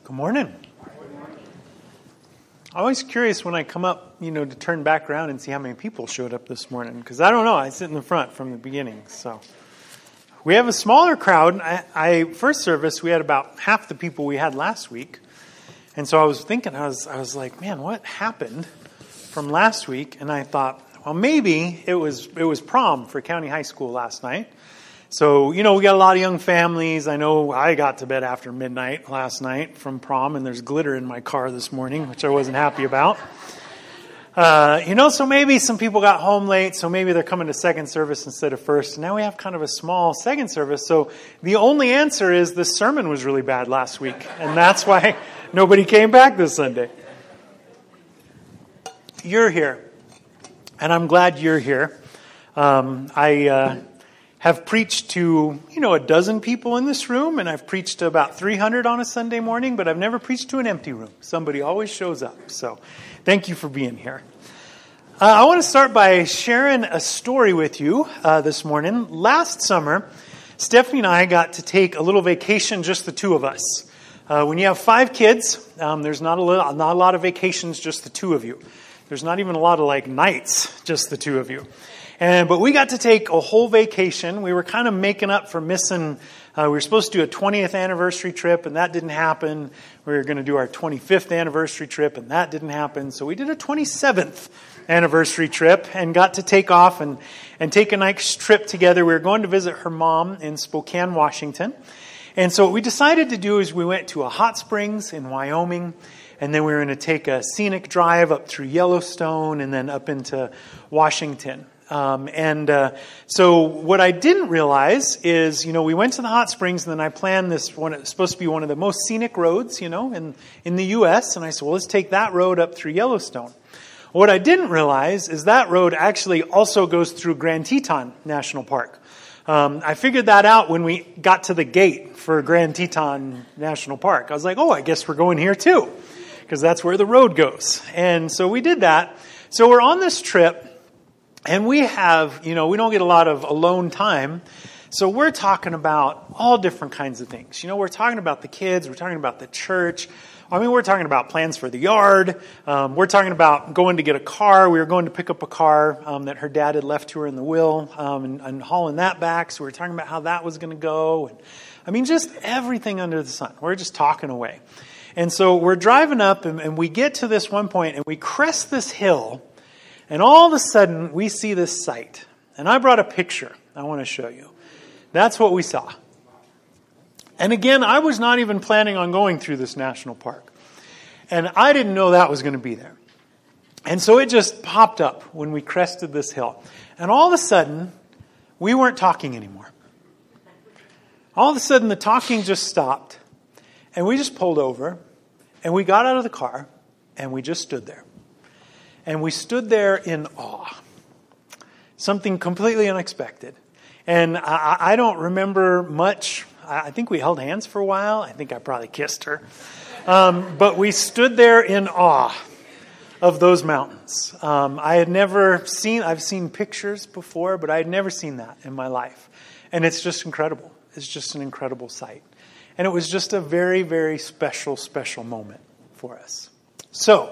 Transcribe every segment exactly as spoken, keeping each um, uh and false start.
Good morning. I'm always curious when I come up, you know, to turn back around and see how many people showed up this morning. Because I don't know. I sit in the front from the beginning. So we have a smaller crowd. I, I first service, we had about half the people we had last week. And so I was thinking, I was, I was like, man, what happened from last week? And I thought, well, maybe it was it was prom for County High School last night. So, you know, we got a lot of young families. I know I got to bed after midnight last night from prom, and there's glitter in my car this morning, which I wasn't happy about. Uh, you know, so maybe some people got home late, so maybe they're coming to second service instead of first. And now we have kind of a small second service. So the only answer is the sermon was really bad last week, and that's why nobody came back this Sunday. You're here, and I'm glad you're here. Um, I... Uh, have preached to, you know, a dozen people in this room, and I've preached to about three hundred on a Sunday morning, but I've never preached to an empty room. Somebody always shows up. So thank you for being here. Uh, I want to start by sharing a story with you uh, this morning. Last summer, Stephanie and I got to take a little vacation, just the two of us. Uh, when you have five kids, um, there's not a, little, not a lot of vacations, just the two of you. There's not even a lot of like nights, just the two of you. And, but we got to take a whole vacation. We were kind of making up for missing, uh, we were supposed to do a twentieth anniversary trip, and that didn't happen. We were going to do our twenty-fifth anniversary trip, and that didn't happen. So we did a twenty-seventh anniversary trip and got to take off and, and take a nice trip together. We were going to visit her mom in Spokane, Washington. And so what we decided to do is we went to a hot springs in Wyoming, and then we were going to take a scenic drive up through Yellowstone and then up into Washington. Um, and uh, so what I didn't realize is, you know, we went to the hot springs, and then I planned this one. It's supposed to be one of the most scenic roads, you know, in, in the U S And I said, well, let's take that road up through Yellowstone. What I didn't realize is that road actually also goes through Grand Teton National Park. Um, I figured that out when we got to the gate for Grand Teton National Park. I was like, oh, I guess we're going here too, because that's where the road goes. And so we did that. So we're on this trip. And we have, you know, we don't get a lot of alone time. So we're talking about all different kinds of things. You know, we're talking about the kids. We're talking about the church. I mean, we're talking about plans for the yard. Um, we're talking about going to get a car. We were going to pick up a car um, that her dad had left to her in the will um, and, and hauling that back. So we were talking about how that was going to go. And I mean, just everything under the sun. We're just talking away. And so we're driving up, and, and we get to this one point, and we crest this hill. And all of a sudden, we see this sight. And I brought a picture I want to show you. That's what we saw. And again, I was not even planning on going through this national park. And I didn't know that was going to be there. And so it just popped up when we crested this hill. And all of a sudden, we weren't talking anymore. All of a sudden, the talking just stopped. And we just pulled over. And we got out of the car. And we just stood there. And we stood there in awe. Something completely unexpected. And I, I don't remember much. I think we held hands for a while. I think I probably kissed her. Um, but we stood there in awe of those mountains. Um, I had never seen, I've seen pictures before, but I had never seen that in my life. And it's just incredible. It's just an incredible sight. And it was just a very, very special, special moment for us. So,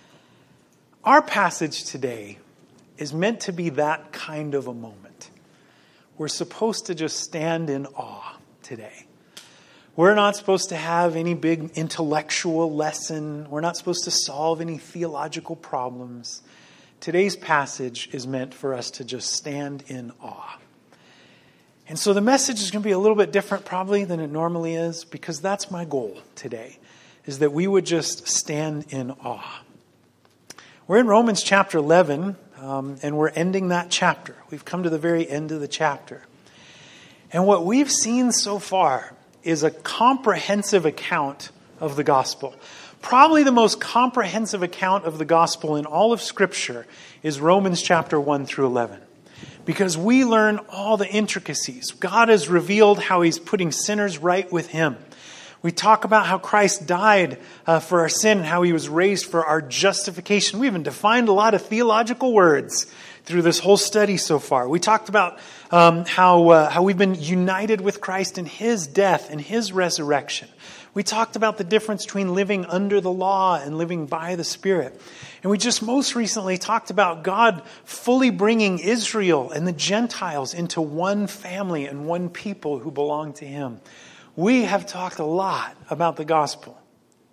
our passage today is meant to be that kind of a moment. We're supposed to just stand in awe today. We're not supposed to have any big intellectual lesson. We're not supposed to solve any theological problems. Today's passage is meant for us to just stand in awe. And so the message is going to be a little bit different probably than it normally is, because that's my goal today, is that we would just stand in awe. We're in Romans chapter eleven, um, and we're ending that chapter. We've come to the very end of the chapter. And what we've seen so far is a comprehensive account of the gospel. Probably the most comprehensive account of the gospel in all of Scripture is Romans chapter one through eleven. Because we learn all the intricacies. God has revealed how He's putting sinners right with Him. We talk about how Christ died uh, for our sin and how he was raised for our justification. We even defined a lot of theological words through this whole study so far. We talked about um, how, uh, how we've been united with Christ in his death and his resurrection. We talked about the difference between living under the law and living by the Spirit. And we just most recently talked about God fully bringing Israel and the Gentiles into one family and one people who belong to him. We have talked a lot about the gospel.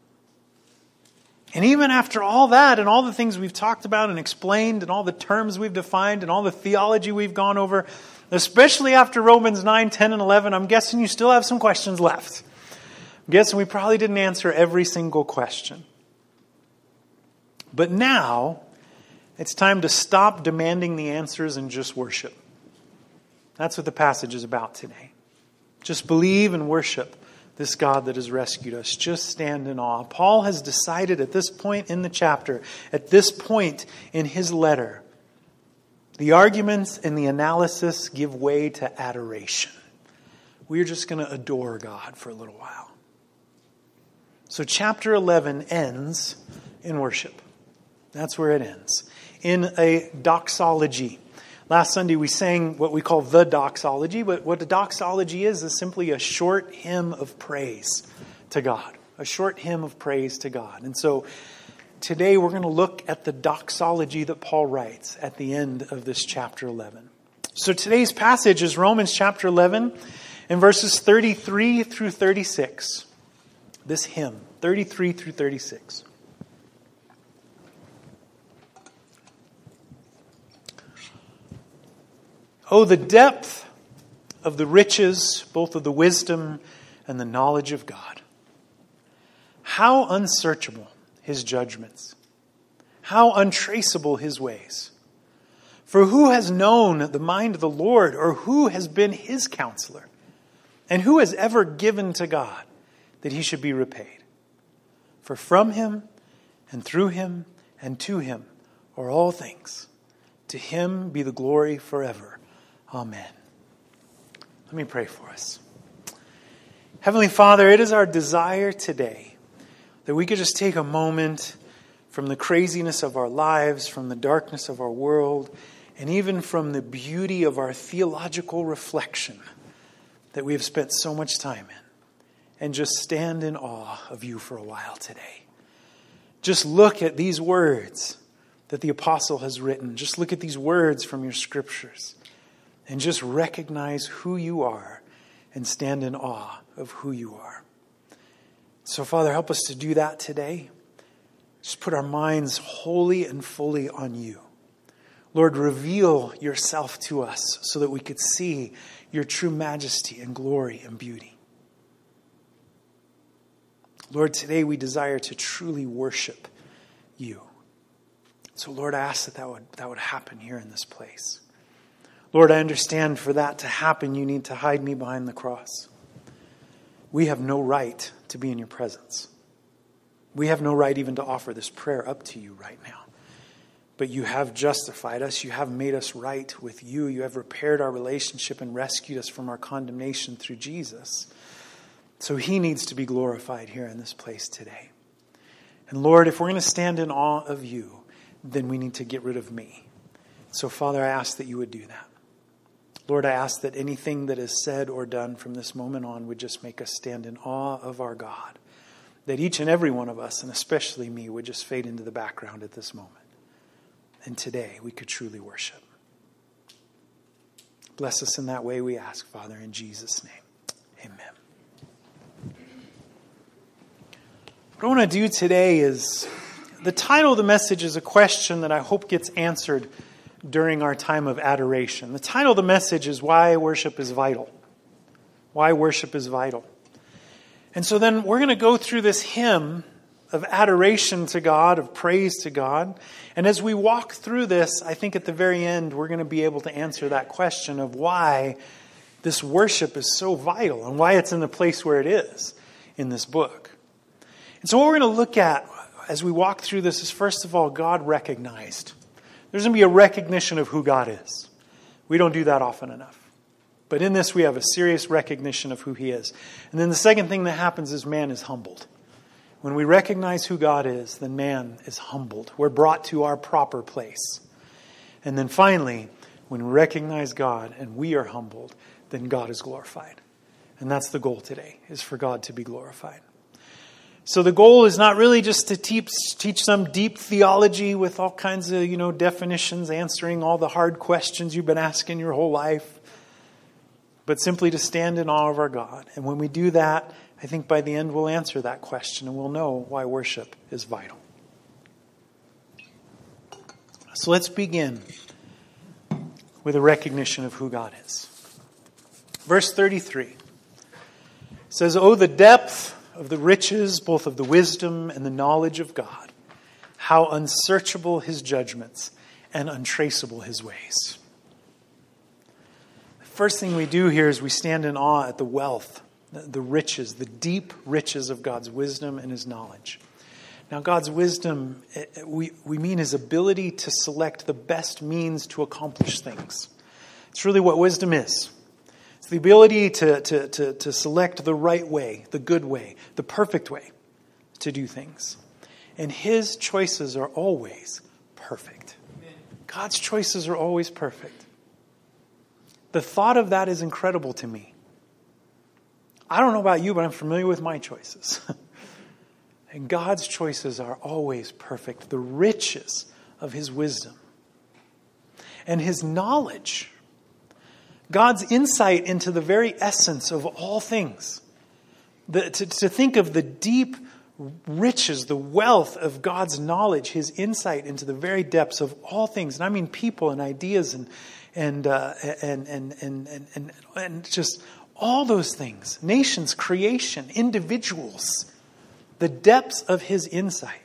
And even after all that and all the things we've talked about and explained and all the terms we've defined and all the theology we've gone over, especially after Romans nine, ten, and eleven, I'm guessing you still have some questions left. I'm guessing we probably didn't answer every single question. But now, it's time to stop demanding the answers and just worship. That's what the passage is about today. Just believe and worship this God that has rescued us. Just stand in awe. Paul has decided at this point in the chapter, at this point in his letter, the arguments and the analysis give way to adoration. We're just going to adore God for a little while. So chapter eleven ends in worship. That's where it ends. In a doxology. Last Sunday we sang what we call the doxology, but what the doxology is is simply a short hymn of praise to God. A short hymn of praise to God. And so today we're going to look at the doxology that Paul writes at the end of this chapter eleven. So today's passage is Romans chapter eleven and verses thirty-three through thirty-six. This hymn, thirty-three through thirty-six. Oh, the depth of the riches, both of the wisdom and the knowledge of God. How unsearchable his judgments. How untraceable his ways. For who has known the mind of the Lord, or who has been his counselor? And who has ever given to God that he should be repaid? For from him and through him and to him are all things. To him be the glory forever. Amen. Let me pray for us. Heavenly Father, it is our desire today that we could just take a moment from the craziness of our lives, from the darkness of our world, and even from the beauty of our theological reflection that we have spent so much time in, and just stand in awe of you for a while today. Just look at these words that the apostle has written. Just look at these words from your scriptures. And just recognize who you are and stand in awe of who you are. So, Father, help us to do that today. Just put our minds wholly and fully on you. Lord, reveal yourself to us so that we could see your true majesty and glory and beauty. Lord, today we desire to truly worship you. So, Lord, I ask that that would, that would happen here in this place. Lord, I understand for that to happen, you need to hide me behind the cross. We have no right to be in your presence. We have no right even to offer this prayer up to you right now. But you have justified us. You have made us right with you. You have repaired our relationship and rescued us from our condemnation through Jesus. So he needs to be glorified here in this place today. And Lord, if we're going to stand in awe of you, then we need to get rid of me. So Father, I ask that you would do that. Lord, I ask that anything that is said or done from this moment on would just make us stand in awe of our God. That each and every one of us, and especially me, would just fade into the background at this moment. And today we could truly worship. Bless us in that way, we ask, Father, in Jesus' name. Amen. What I want to do today is, the title of the message is a question that I hope gets answered during our time of adoration. The title of the message is Why Worship is Vital. Why Worship is Vital. And so then we're going to go through this hymn of adoration to God, of praise to God. And as we walk through this, I think at the very end, we're going to be able to answer that question of why this worship is so vital and why it's in the place where it is in this book. And so what we're going to look at as we walk through this is, first of all, God recognized. There's going to be a recognition of who God is. We don't do that often enough. But in this we have a serious recognition of who he is. And then the second thing that happens is man is humbled. When we recognize who God is, then man is humbled. We're brought to our proper place. And then finally, when we recognize God and we are humbled, then God is glorified. And that's the goal today, is for God to be glorified. So the goal is not really just to teach, teach some deep theology with all kinds of, you know, definitions, answering all the hard questions you've been asking your whole life, but simply to stand in awe of our God. And when we do that, I think by the end we'll answer that question and we'll know why worship is vital. So let's begin with a recognition of who God is. Verse thirty-three says, "Oh, the depth of the riches, both of the wisdom and the knowledge of God, how unsearchable his judgments and untraceable his ways." The first thing we do here is we stand in awe at the wealth, the riches, the deep riches of God's wisdom and his knowledge. Now, God's wisdom, we, we mean his ability to select the best means to accomplish things. It's really what wisdom is. It's the ability to, to, to, to select the right way, the good way, the perfect way to do things. And his choices are always perfect. God's choices are always perfect. The thought of that is incredible to me. I don't know about you, but I'm familiar with my choices. And God's choices are always perfect. The riches of his wisdom and his knowledge. God's insight into the very essence of all things. The, to, to think of the deep riches, the wealth of God's knowledge, his insight into the very depths of all things. And I mean people and ideas and and uh, and, and, and, and, and, and just all those things. Nations, creation, individuals. The depths of his insight.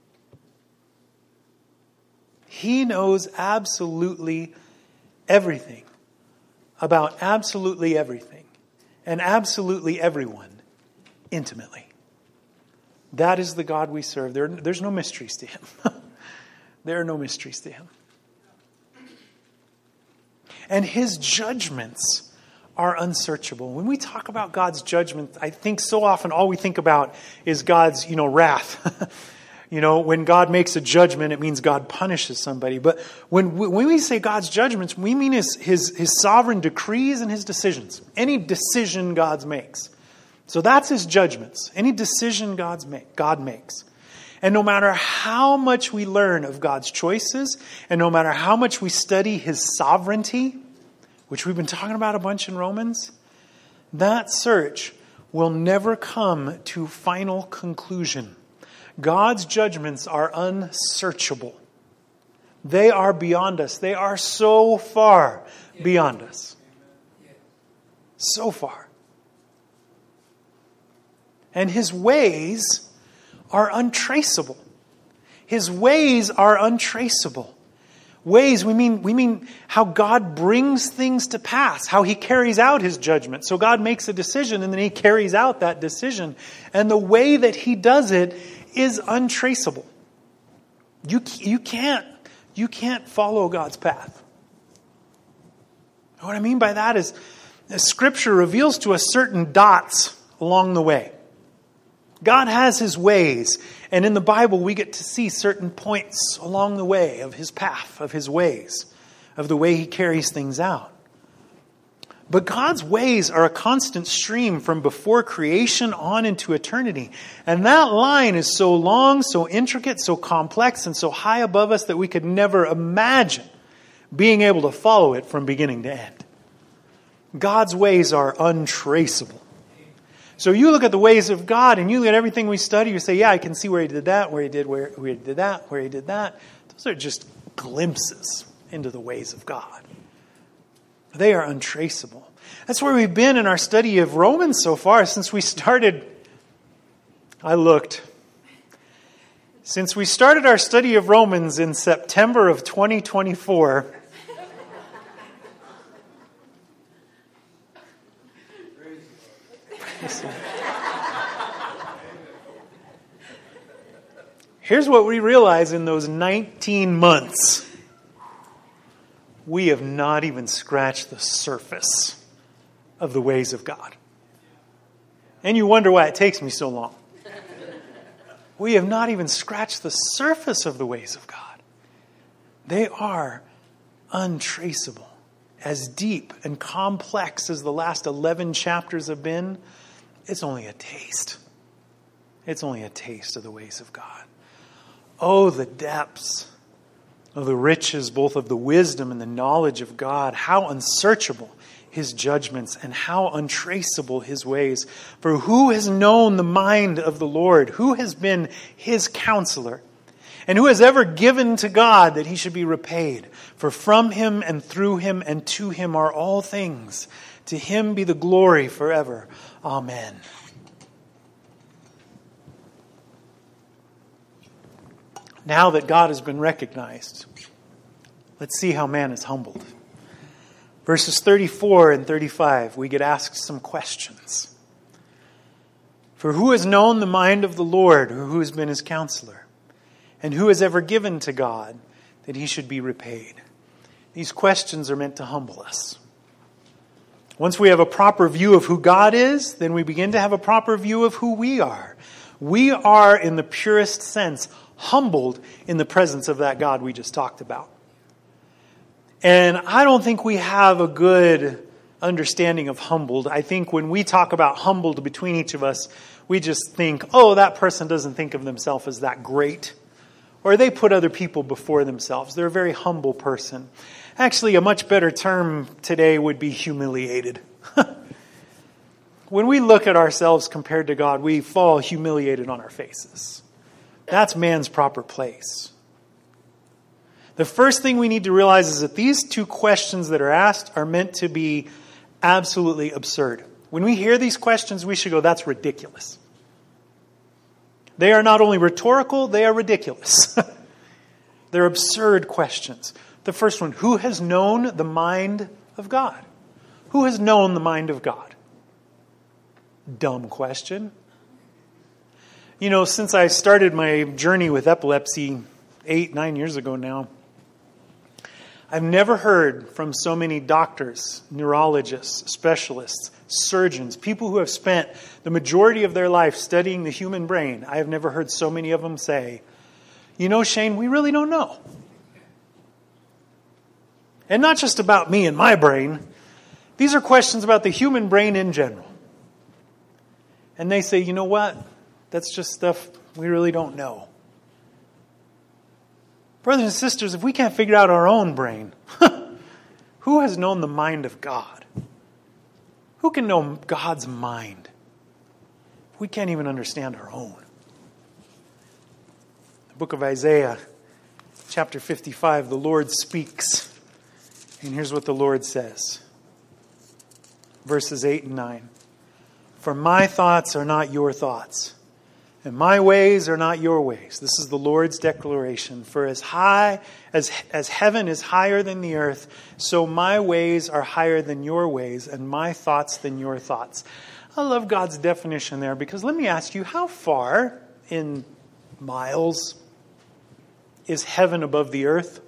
He knows absolutely everything about absolutely everything and absolutely everyone intimately. That is the God we serve. There, there's no mysteries to him. There are no mysteries to him. And his judgments are unsearchable. When we talk about God's judgment, I think so often all we think about is God's, you know, wrath. You know, when God makes a judgment, it means God punishes somebody. But when we, when we say God's judgments, we mean his, his, his sovereign decrees and his decisions. Any decision God makes. So that's his judgments. Any decision God's make, God makes. And no matter how much we learn of God's choices, and no matter how much we study his sovereignty, which we've been talking about a bunch in Romans, that search will never come to final conclusion. God's judgments are unsearchable. They are beyond us. They are so far beyond us. So far. And his ways are untraceable. His ways are untraceable. Ways, we mean we mean how God brings things to pass, how he carries out his judgment. So God makes a decision and then he carries out that decision. And the way that he does it is untraceable. You, you can't you can't follow God's path. What I mean by that is Scripture reveals to us certain dots along the way. God has his ways, and in the Bible we get to see certain points along the way of his path, of his ways, of the way he carries things out. But God's ways are a constant stream from before creation on into eternity. And that line is so long, so intricate, so complex, and so high above us that we could never imagine being able to follow it from beginning to end. God's ways are untraceable. So you look at the ways of God and you look at everything we study, you say, yeah, I can see where he did that, where he did where, where he did that, where he did that. Those are just glimpses into the ways of God. They are untraceable. That's where we've been in our study of Romans so far since we started. I looked. Since we started our study of Romans in September of twenty twenty-four, here's what we realize in those nineteen months. We have not even scratched the surface of the ways of God. And you wonder why it takes me so long. We have not even scratched the surface of the ways of God. They are untraceable. As deep and complex as the last eleven chapters have been, it's only a taste. It's only a taste of the ways of God. Oh, the depths of the riches, both of the wisdom and the knowledge of God. How unsearchable His judgments and how untraceable His ways. For who has known the mind of the Lord? Who has been His counselor? And who has ever given to God that He should be repaid? For from Him and through Him and to Him are all things. To Him be the glory forever. Amen. Now that God has been recognized, let's see how man is humbled. Verses thirty-four and thirty-five, we get asked some questions. For who has known the mind of the Lord, or who has been His counselor? And who has ever given to God that He should be repaid? These questions are meant to humble us. Once we have a proper view of who God is, then we begin to have a proper view of who we are. We are, in the purest sense, humbled in the presence of that God we just talked about. And I don't think we have a good understanding of humbled. I think when we talk about humbled between each of us, we just think, oh, that person doesn't think of themselves as that great. Or they put other people before themselves. They're a very humble person. Actually, a much better term today would be humiliated. When we look at ourselves compared to God, we fall humiliated on our faces. That's man's proper place. The first thing we need to realize is that these two questions that are asked are meant to be absolutely absurd. When we hear these questions, we should go, that's ridiculous. They are not only rhetorical, they are ridiculous. They're absurd questions. The first one, who has known the mind of God? Who has known the mind of God? Dumb question. You know, since I started my journey with epilepsy eight, nine years ago now, I've never heard from so many doctors, neurologists, specialists, surgeons, people who have spent the majority of their life studying the human brain. I have never heard so many of them say, you know, Shane, we really don't know. And not just about me and my brain. These are questions about the human brain in general. And they say, you know what? That's just stuff we really don't know. Brothers and sisters, if we can't figure out our own brain, who has known the mind of God? Who can know God's mind? We can't even understand our own. The book of Isaiah, chapter fifty-five, the Lord speaks. And here's what the Lord says. Verses eight and nine. For my thoughts are not your thoughts, and my ways are not your ways. This is the Lord's declaration. For as high as, as heaven is higher than the earth, so my ways are higher than your ways, and my thoughts than your thoughts. I love God's definition there, because let me ask you, how far in miles is heaven above the earth?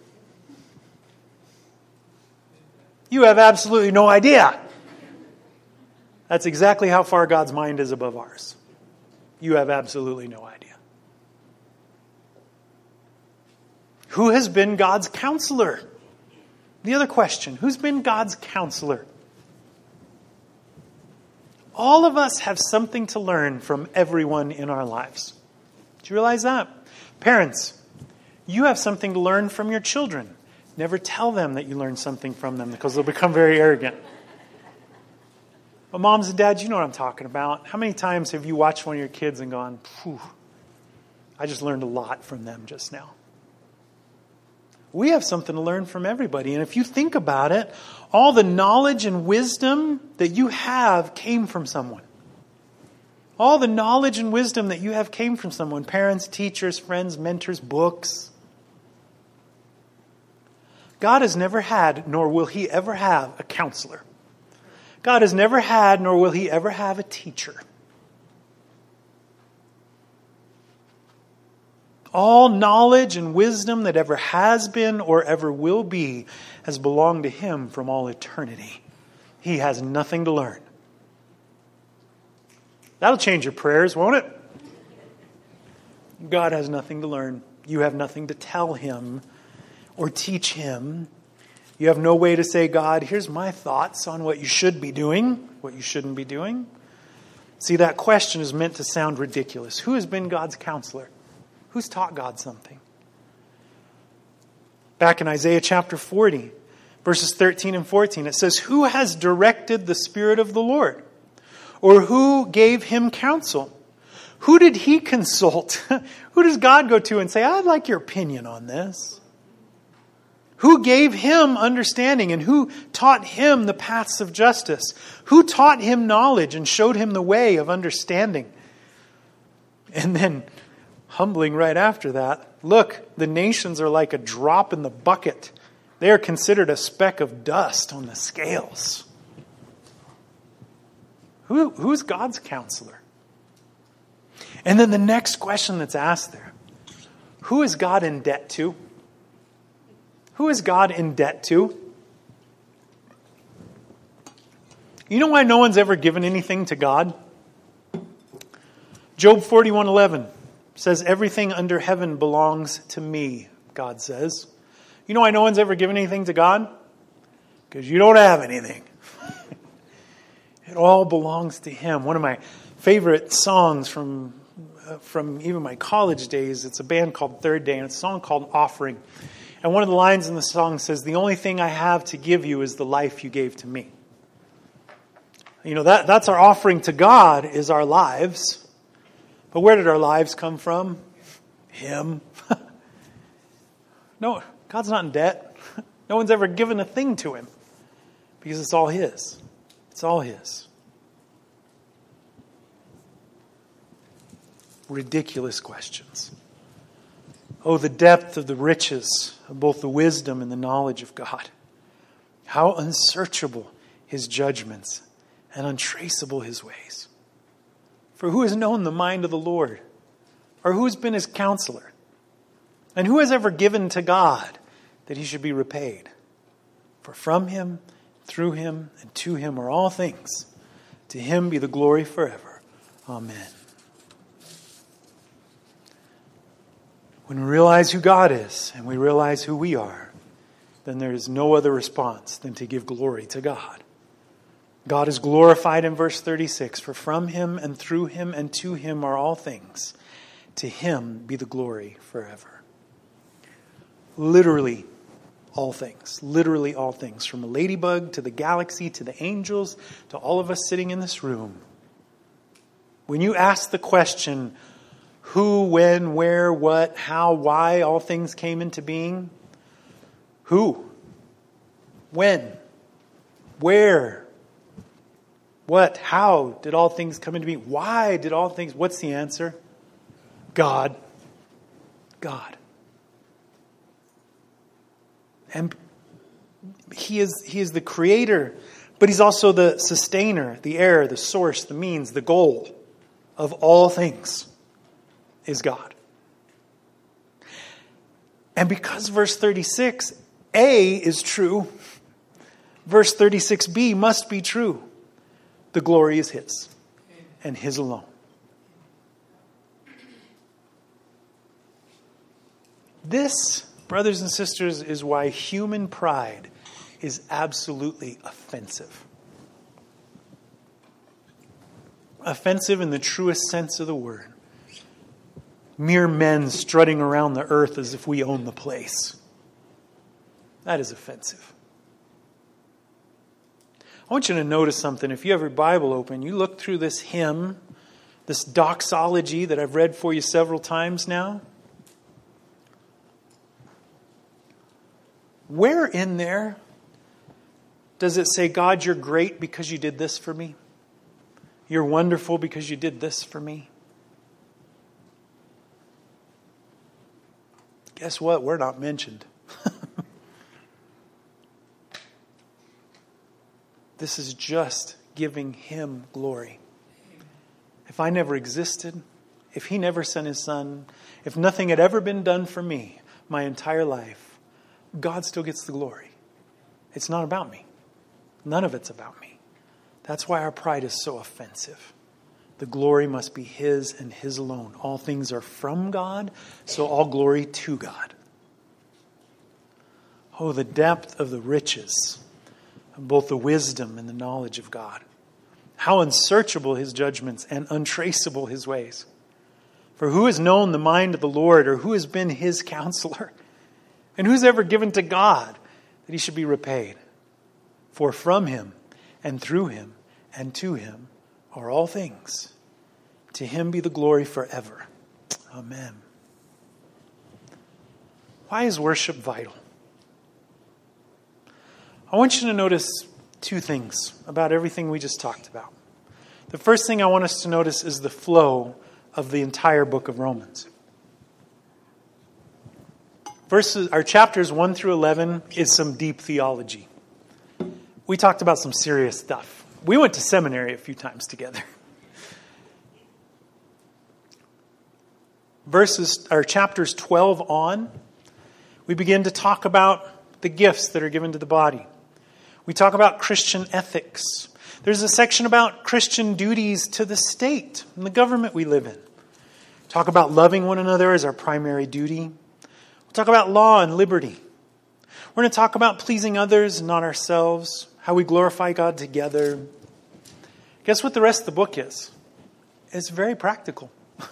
You have absolutely no idea. That's exactly how far God's mind is above ours. You have absolutely no idea. Who has been God's counselor? The other question, who's been God's counselor? All of us have something to learn from everyone in our lives. Do you realize that? Parents, you have something to learn from your children. Never tell them that you learned something from them, because they'll become very arrogant. But moms and dads, you know what I'm talking about. How many times have you watched one of your kids and gone, phew, I just learned a lot from them just now. We have something to learn from everybody. And if you think about it, all the knowledge and wisdom that you have came from someone. All the knowledge and wisdom that you have came from someone. Parents, teachers, friends, mentors, books. God has never had, nor will He ever have, a counselor. God has never had, nor will He ever have, a teacher. All knowledge and wisdom that ever has been or ever will be has belonged to Him from all eternity. he has nothing to learn. That'll change your prayers, won't it? God has nothing to learn. You have nothing to tell him or teach him. You have no way to say, God, here's my thoughts on what you should be doing, what you shouldn't be doing. See, that question is meant to sound ridiculous. Who has been God's counselor? Who's taught God something? Back in Isaiah chapter forty, verses thirteen and fourteen, it says, who has directed the Spirit of the Lord? Or who gave him counsel? Who did he consult? Who does God go to and say, I'd like your opinion on this? Who gave him understanding and who taught him the paths of justice? Who taught him knowledge and showed him the way of understanding? And then, humbling right after that, look, the nations are like a drop in the bucket. They are considered a speck of dust on the scales. Who, who's God's counselor? And then the next question that's asked there, who is God in debt to? Who is God in debt to? You know why no one's ever given anything to God? Job forty-one eleven says, everything under heaven belongs to me, God says. You know why no one's ever given anything to God? Because you don't have anything. It all belongs to him. One of my favorite songs from uh, from even my college days, it's a band called Third Day, and it's a song called Offering. And one of the lines in the song says, the only thing I have to give you is the life you gave to me. You know, that that's our offering to God, is our lives. But where did our lives come from? Him. No, God's not in debt. No one's ever given a thing to him because it's all his. It's all his. Ridiculous questions. Oh, the depth of the riches of both the wisdom and the knowledge of God. How unsearchable his judgments and untraceable his ways. For who has known the mind of the Lord? Or who has been his counselor? And who has ever given to God that he should be repaid? For from him, through him, and to him are all things. To him be the glory forever. Amen. When we realize who God is and we realize who we are, then there is no other response than to give glory to God. God is glorified in verse thirty-six. For from him and through him and to him are all things. To him be the glory forever. Literally all things. Literally all things. From a ladybug to the galaxy to the angels to all of us sitting in this room. When you ask the question, who, when, where, what, how, why all things came into being? Who? When? Where? What? How did all things come into being? Why did all things? What's the answer? God. God. And he is, he is the creator, but he's also the sustainer, the heir, the source, the means, the goal of all things. Is God. And because verse thirty-six A is true, verse thirty-six B must be true. The glory is his and his alone. This, brothers and sisters, is why human pride is absolutely offensive. Offensive in the truest sense of the word. Mere men strutting around the earth as if we own the place. That is offensive. I want you to notice something. If you have your Bible open, you look through this hymn, this doxology that I've read for you several times now. Where in there does it say, God, you're great because you did this for me? You're wonderful because you did this for me? Guess what? We're not mentioned. This is just giving him glory. If I never existed, if he never sent his son, if nothing had ever been done for me my entire life, God still gets the glory. It's not about me. None of it's about me. That's why our pride is so offensive. The glory must be His and His alone. All things are from God, so all glory to God. Oh, the depth of the riches of both the wisdom and the knowledge of God. How unsearchable His judgments and untraceable His ways. For who has known the mind of the Lord, or who has been His counselor? And who's ever given to God that He should be repaid? For from Him and through Him and to Him are all things. To Him be the glory forever. Amen. Why is worship vital? I want you to notice two things about everything we just talked about. The first thing I want us to notice is the flow of the entire book of Romans. Verses, our chapters one through eleven is some deep theology. We talked about some serious stuff. We went to seminary a few times together. Verses, or chapters twelve on, we begin to talk about the gifts that are given to the body. We talk about Christian ethics. There's a section about Christian duties to the state and the government we live in. Talk about loving one another as our primary duty. We'll talk about law and liberty. We're going to talk about pleasing others and not ourselves, how we glorify God together. Guess what the rest of the book is? It's very practical.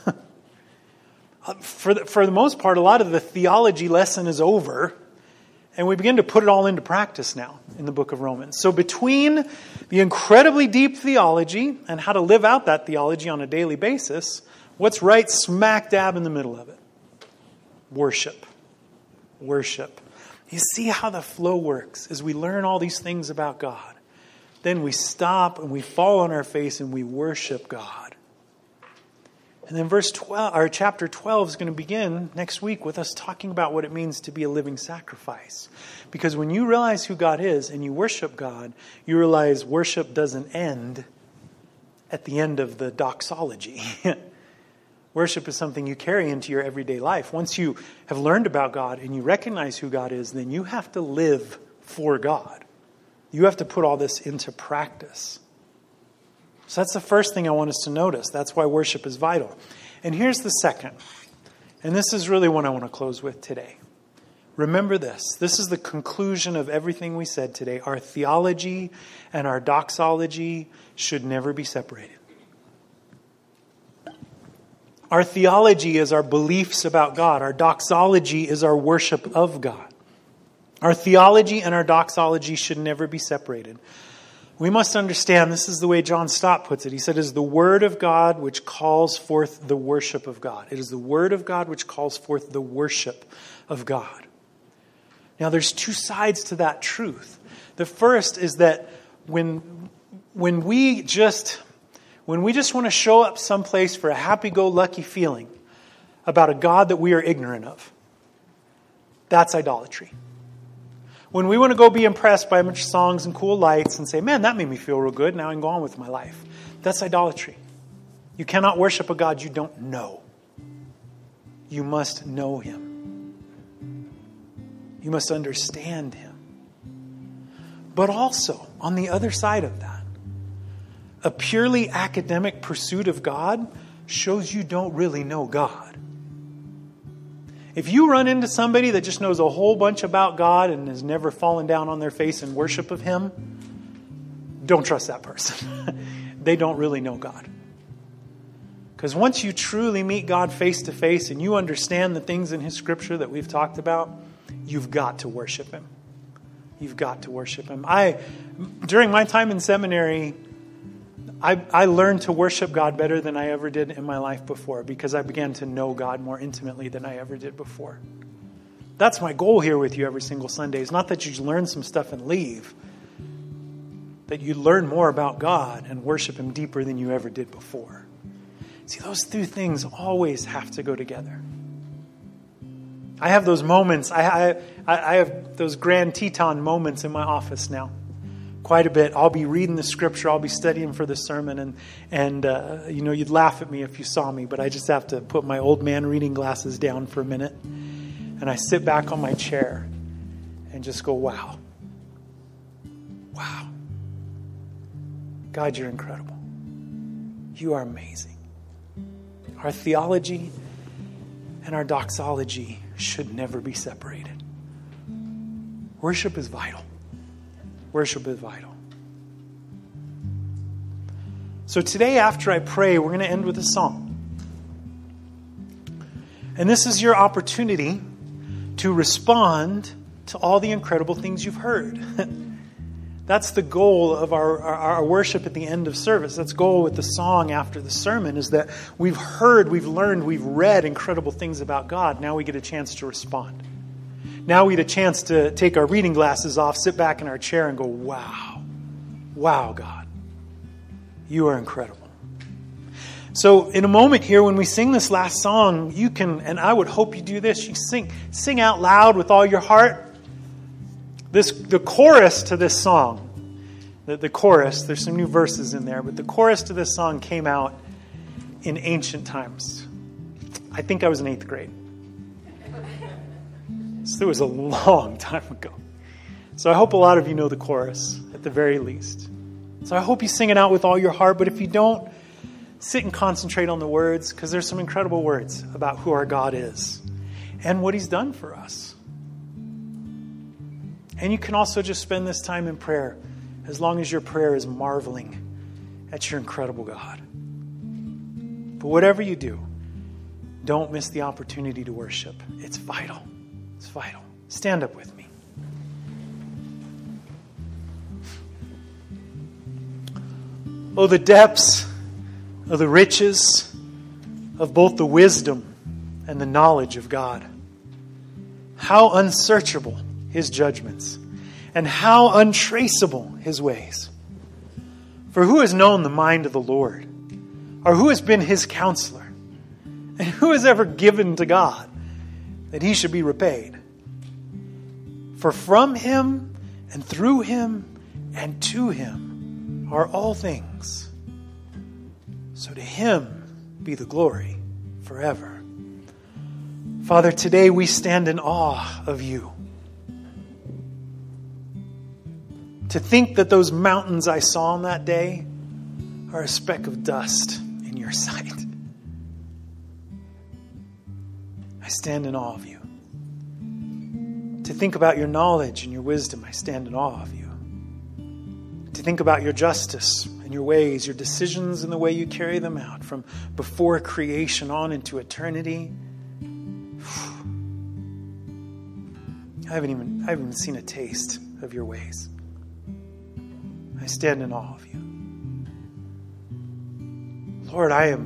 for, the, for the most part, a lot of the theology lesson is over. And we begin to put it all into practice now in the book of Romans. So between the incredibly deep theology and how to live out that theology on a daily basis, what's right smack dab in the middle of it? Worship. Worship. You see how the flow works as we learn all these things about God. Then we stop and we fall on our face and we worship God. And then verse twelve, or chapter twelve is going to begin next week with us talking about what it means to be a living sacrifice. Because when you realize who God is and you worship God, you realize worship doesn't end at the end of the doxology. Worship is something you carry into your everyday life. Once you have learned about God and you recognize who God is, then you have to live for God. You have to put all this into practice. So that's the first thing I want us to notice. That's why worship is vital. And here's the second. And this is really what I want to close with today. Remember this. This is the conclusion of everything we said today. Our theology and our doxology should never be separated. Our theology is our beliefs about God. Our doxology is our worship of God. Our theology and our doxology should never be separated. We must understand, this is the way John Stott puts it. He said, it is the word of God which calls forth the worship of God. It is the word of God which calls forth the worship of God. Now, there's two sides to that truth. The first is that when, when we just, when we just want to show up someplace for a happy-go-lucky feeling about a God that we are ignorant of, that's idolatry. When we want to go be impressed by a bunch of songs and cool lights and say, man, that made me feel real good, now I can go on with my life. That's idolatry. You cannot worship a God you don't know. You must know Him. You must understand Him. But also, on the other side of that, a purely academic pursuit of God shows you don't really know God. If you run into somebody that just knows a whole bunch about God and has never fallen down on their face in worship of Him, don't trust that person. They don't really know God. Because once you truly meet God face to face and you understand the things in His Scripture that we've talked about, you've got to worship Him. You've got to worship Him. I, during my time in seminary, I, I learned to worship God better than I ever did in my life before because I began to know God more intimately than I ever did before. That's my goal here with you every single Sunday. It's not that you learn some stuff and leave. That you learn more about God and worship Him deeper than you ever did before. See, those two things always have to go together. I have those moments. I, I, I have those grand Teton moments in my office now. Quite a bit. I'll be reading the Scripture. I'll be studying for the sermon. And, and uh, you know, you'd laugh at me if you saw me. But I just have to put my old man reading glasses down for a minute. And I sit back on my chair and just go, wow. Wow. God, you're incredible. You are amazing. Our theology and our doxology should never be separated. Worship is vital. Worship is vital. So today, after I pray, we're going to end with a song. And this is your opportunity to respond to all the incredible things you've heard. That's the goal of our, our, our worship at the end of service. That's the goal with the song after the sermon, is that we've heard, we've learned, we've read incredible things about God. Now we get a chance to respond. Now we get a chance to take our reading glasses off, sit back in our chair and go, wow, wow, God, you are incredible. So in a moment here, when we sing this last song, you can, and I would hope you do this, you sing, sing out loud with all your heart. This, the chorus to this song, the, the chorus, there's some new verses in there, but the chorus to this song came out in ancient times. I think I was in eighth grade. So it was a long time ago. So I hope a lot of you know the chorus, at the very least. So I hope you sing it out with all your heart, but if you don't, sit and concentrate on the words, because there's some incredible words about who our God is and what He's done for us. And you can also just spend this time in prayer, as long as your prayer is marveling at your incredible God. But whatever you do, don't miss the opportunity to worship. It's vital. It's vital. Stand up with me. Oh, the depths of the riches of both the wisdom and the knowledge of God. How unsearchable His judgments, and how untraceable His ways. For who has known the mind of the Lord? Or who has been His counselor? And who has ever given to God that He should be repaid? For from Him and through Him and to Him are all things. So to Him be the glory forever. Father, today we stand in awe of You. To think that those mountains I saw on that day are a speck of dust in Your sight. I stand in awe of You. To think about Your knowledge and Your wisdom, I stand in awe of You. To think about Your justice and Your ways, Your decisions and the way You carry them out from before creation on into eternity. I haven't even, I haven't even seen a taste of Your ways. I stand in awe of You. Lord, I am